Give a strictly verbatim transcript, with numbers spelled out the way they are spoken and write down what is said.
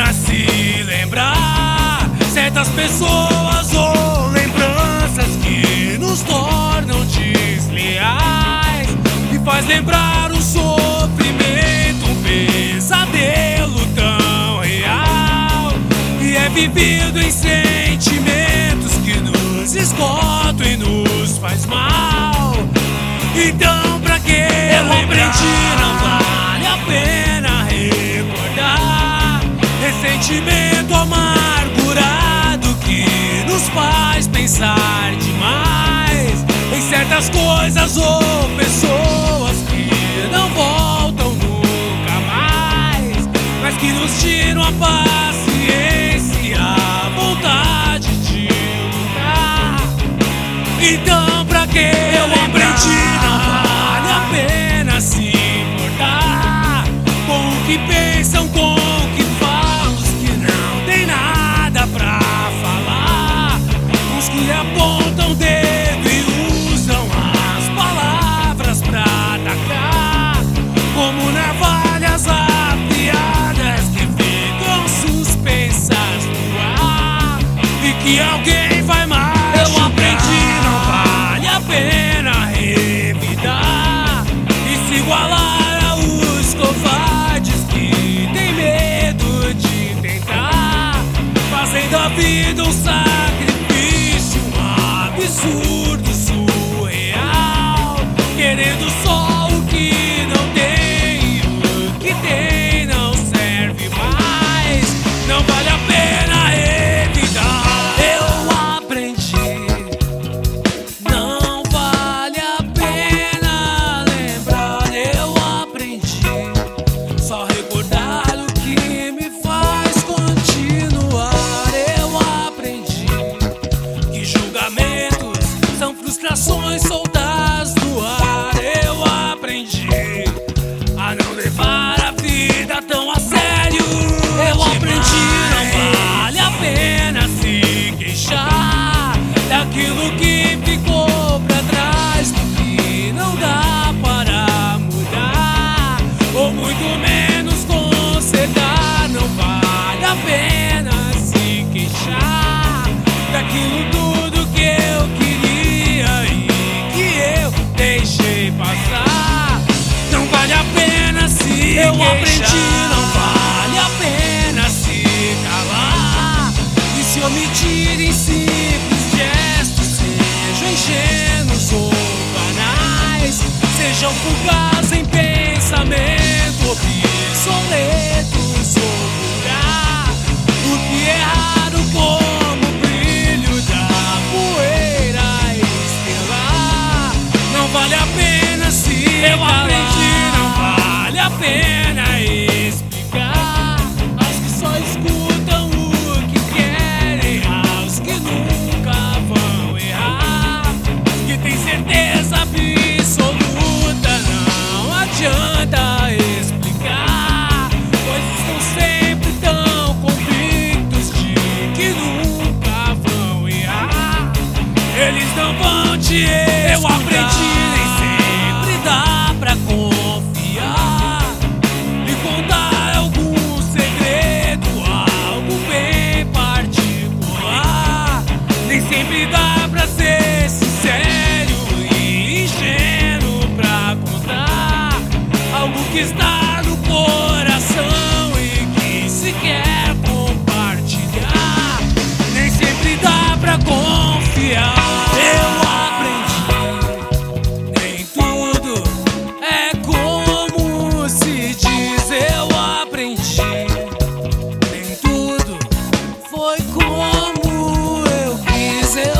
pena se lembrar certas pessoas ou lembranças que nos tornam desleais e faz lembrar o sofrimento, um pesadelo tão real, e é vivido em sentimentos que nos esgotam e nos faz mal. Então pra que eu aprendi, não vale a pena recordar ressentimento amargurado que nos faz pensar demais em certas coisas ou pessoas que não voltam nunca mais, mas que nos tiram a paciência e a vontade de lutar. Então pra que eu aprendi, não vale a pena se importar com o que pensam, com o que falam, os que não tem nada pra falar, os que apontam o dedo e usam as palavras pra atacar como navalhas afiadas que ficam suspensas no ar e que alguém vai machucar. Eu aprendi, não vale a pena revidar e se igualar aos covardes que tem medo de tentar, fazendo a vida um sacrifício, um absurdo surreal, querendo só o que não tem e o que tem não serve mais. Não vale a pena revidar. Eu aprendi, não vale a pena lembrar. Eu aprendi só recordar o que me faz continuar. Eu aprendi que julgamentos são frustrações soltas no ar. Eu aprendi a não levar a vida tão a sério. Eu aprendi, não vale a pena se queixar daquilo que ficou pra trás, porque não dá para mudar, ou muito menos consertar. Não vale a pena se queixar daquilo tudo que eu queria e que eu deixei passar. Não vale a pena se eu queixar. Aprendi, não vale a pena se calar e se omitir em simples gestos, sejam ingênuos ou banais, sejam fugazes em pensamento, obsoletos ou vulgar. O que é raro como o brilho da poeira estelar. Não vale a pena se eu calar. Aprendi, não vale a pena explicar aos que só escutam o que querem, aos que nunca vão errar, que tem certeza absoluta. Não adianta explicar, pois estão sempre tão convictos de que nunca vão errar. Eles não vão te explicar. Eu aprendi, nem sempre dá pra confiar e contar algum segredo, algo bem particular. Nem sempre dá pra ser sincero e ingênuo pra contar algo que está no coração e que se quer compartilhar. Nem sempre dá pra confiar. Eu aprendi, nem tudo é como se diz. Eu aprendi, nem tudo foi como eu quis. Eu